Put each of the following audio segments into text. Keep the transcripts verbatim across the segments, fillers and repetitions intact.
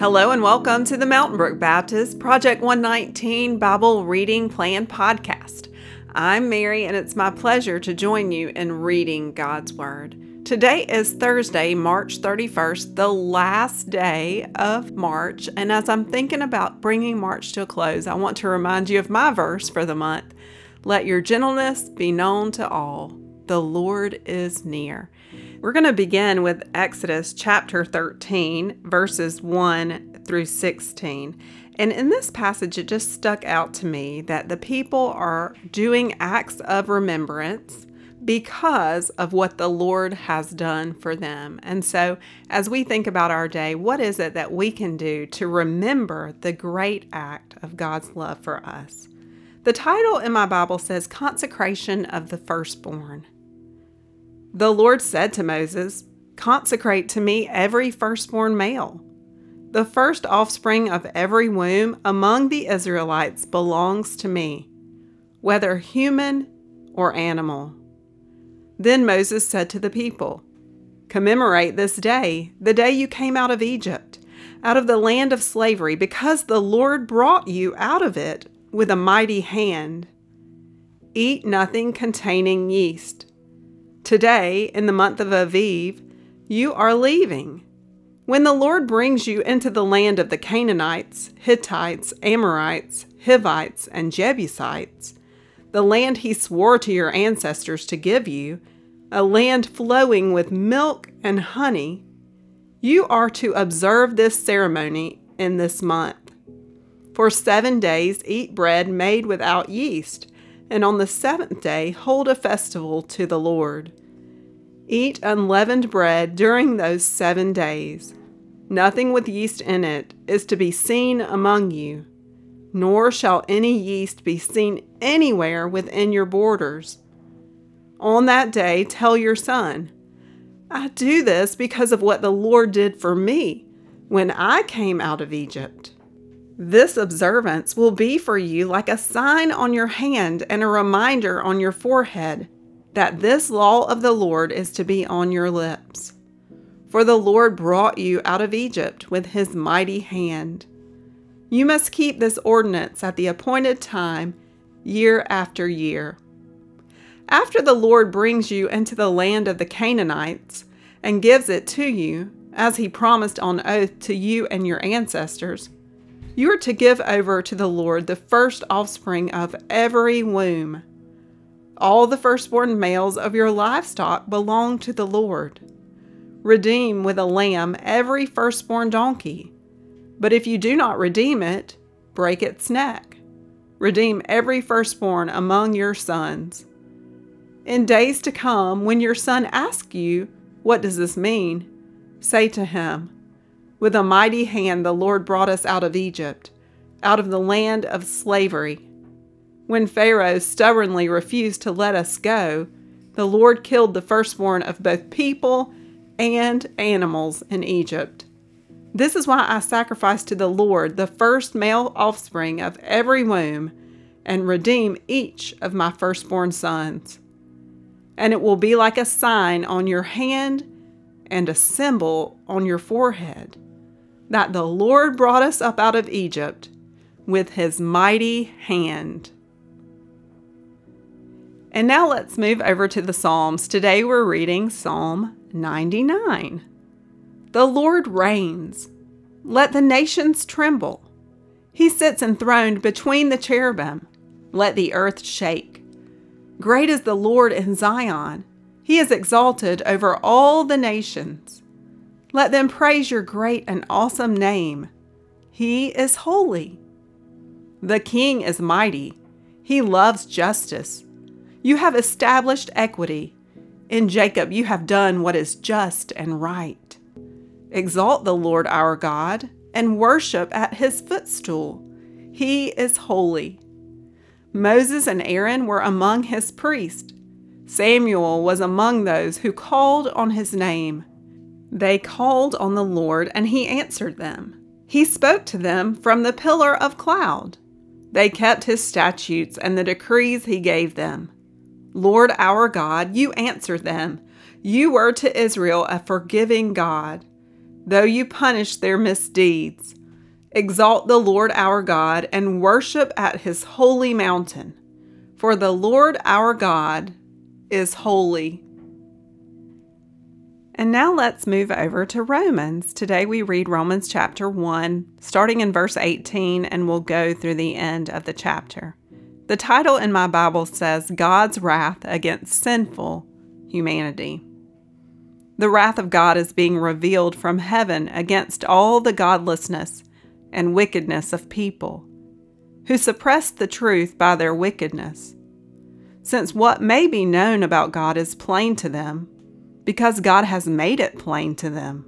Hello and welcome to the Mountain Brook Baptist Project one nineteen Bible Reading Plan Podcast. I'm Mary and it's my pleasure to join you in reading God's Word. Today is Thursday, March thirty-first, the last day of March, and as I'm thinking about bringing March to a close, I want to remind you of my verse for the month. Let your gentleness be known to all. The Lord is near. We're going to begin with Exodus chapter thirteen, verses one through sixteen. And in this passage, it just stuck out to me that the people are doing acts of remembrance because of what the Lord has done for them. And so as we think about our day, what is it that we can do to remember the great act of God's love for us? The title in my Bible says Consecration of the Firstborn. The Lord said to Moses, "Consecrate to me every firstborn male. The first offspring of every womb among the Israelites belongs to me, whether human or animal." Then Moses said to the people, "Commemorate this day, the day you came out of Egypt, out of the land of slavery, because the Lord brought you out of it with a mighty hand. Eat nothing containing yeast. Today, in the month of Aviv, you are leaving. When the Lord brings you into the land of the Canaanites, Hittites, Amorites, Hivites, and Jebusites, the land he swore to your ancestors to give you, a land flowing with milk and honey, you are to observe this ceremony in this month. For seven days eat bread made without yeast, and on the seventh day hold a festival to the Lord. Eat unleavened bread during those seven days. Nothing with yeast in it is to be seen among you, nor shall any yeast be seen anywhere within your borders. On that day tell your son, 'I do this because of what the Lord did for me when I came out of Egypt.' This observance will be for you like a sign on your hand and a reminder on your forehead that this law of the Lord is to be on your lips. For the Lord brought you out of Egypt with his mighty hand. You must keep this ordinance at the appointed time, year after year. After the Lord brings you into the land of the Canaanites and gives it to you, as he promised on oath to you and your ancestors, you are to give over to the Lord the first offspring of every womb. All the firstborn males of your livestock belong to the Lord. Redeem with a lamb every firstborn donkey. But if you do not redeem it, break its neck. Redeem every firstborn among your sons. In days to come, when your son asks you, 'What does this mean?' say to him, 'With a mighty hand the Lord brought us out of Egypt, out of the land of slavery. When Pharaoh stubbornly refused to let us go, the Lord killed the firstborn of both people and animals in Egypt. This is why I sacrifice to the Lord the first male offspring of every womb and redeem each of my firstborn sons. And it will be like a sign on your hand and a symbol on your forehead, that the Lord brought us up out of Egypt with his mighty hand." And now let's move over to the Psalms. Today we're reading Psalm ninety-nine. The Lord reigns. Let the nations tremble. He sits enthroned between the cherubim. Let the earth shake. Great is the Lord in Zion. He is exalted over all the nations. Let them praise your great and awesome name. He is holy. The King is mighty. He loves justice. You have established equity. In Jacob you have done what is just and right. Exalt the Lord our God and worship at his footstool. He is holy. Moses and Aaron were among his priests. Samuel was among those who called on his name. They called on the Lord, and he answered them. He spoke to them from the pillar of cloud. They kept his statutes and the decrees he gave them. Lord our God, you answered them. You were to Israel a forgiving God. though you punish their misdeeds. Exalt the Lord our God and worship at his holy mountain. For the Lord our God is holy. And now let's move over to Romans. Today we read Romans chapter one, starting in verse eighteen, and we'll go through the end of the chapter. The title in my Bible says, God's Wrath Against Sinful Humanity. The wrath of God is being revealed from heaven against all the godlessness and wickedness of people, who suppress the truth by their wickedness. Since what may be known about God is plain to them, because God has made it plain to them.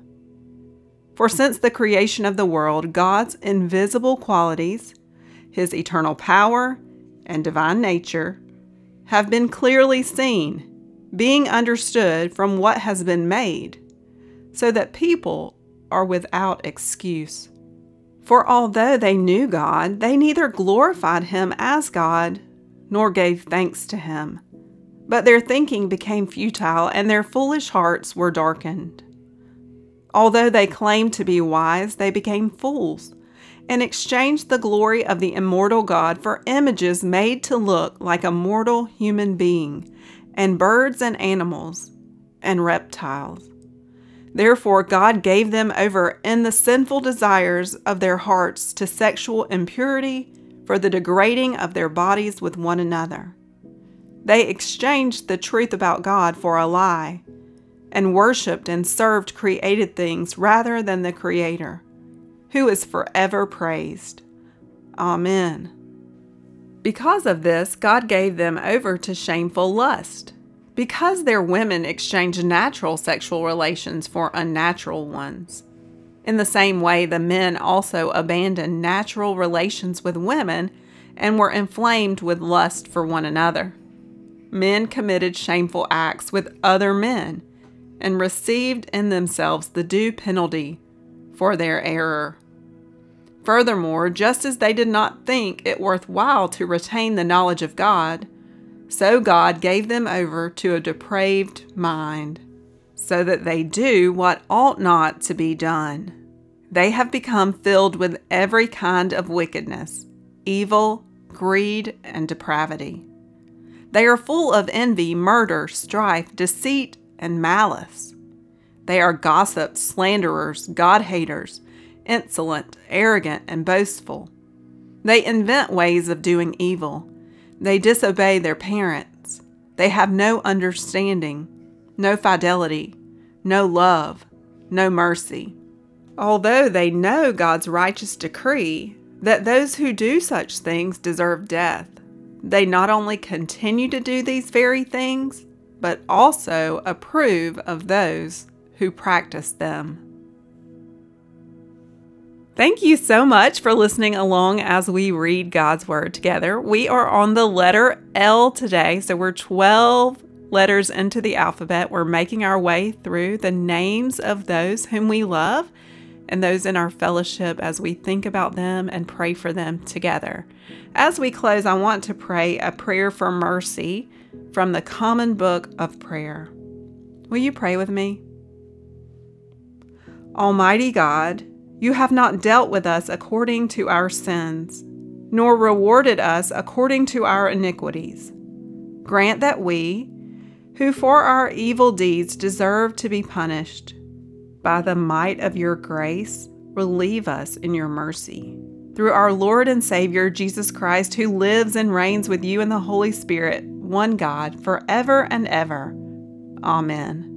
For since the creation of the world, God's invisible qualities, his eternal power and divine nature, have been clearly seen, being understood from what has been made, so that people are without excuse. For although they knew God, they neither glorified him as God, nor gave thanks to him. But their thinking became futile, and their foolish hearts were darkened. Although they claimed to be wise, they became fools, and exchanged the glory of the immortal God for images made to look like a mortal human being, and birds and animals, and reptiles. Therefore God gave them over in the sinful desires of their hearts to sexual impurity for the degrading of their bodies with one another. They exchanged the truth about God for a lie, and worshipped and served created things rather than the Creator, who is forever praised. Amen. Because of this, God gave them over to shameful lust, because their women exchanged natural sexual relations for unnatural ones. In the same way, the men also abandoned natural relations with women and were inflamed with lust for one another. Men committed shameful acts with other men and received in themselves the due penalty for their error. Furthermore, just as they did not think it worthwhile to retain the knowledge of God, so God gave them over to a depraved mind, so that they do what ought not to be done. They have become filled with every kind of wickedness, evil, greed, and depravity. They are full of envy, murder, strife, deceit, and malice. They are gossips, slanderers, God-haters, insolent, arrogant, and boastful. They invent ways of doing evil. They disobey their parents. They have no understanding, no fidelity, no love, no mercy. Although they know God's righteous decree that those who do such things deserve death, they not only continue to do these very things, but also approve of those who practice them. Thank you so much for listening along as we read God's Word together. We are on the letter L today, so we're twelve letters into the alphabet. We're making our way through the names of those whom we love and those in our fellowship as we think about them and pray for them together. As we close, I want to pray a prayer for mercy from the Common Book of Prayer. Will you pray with me? Almighty God, you have not dealt with us according to our sins, nor rewarded us according to our iniquities. Grant that we, who for our evil deeds deserve to be punished, by the might of your grace, relieve us in your mercy. Through our Lord and Savior, Jesus Christ, who lives and reigns with you in the Holy Spirit, one God, forever and ever. Amen.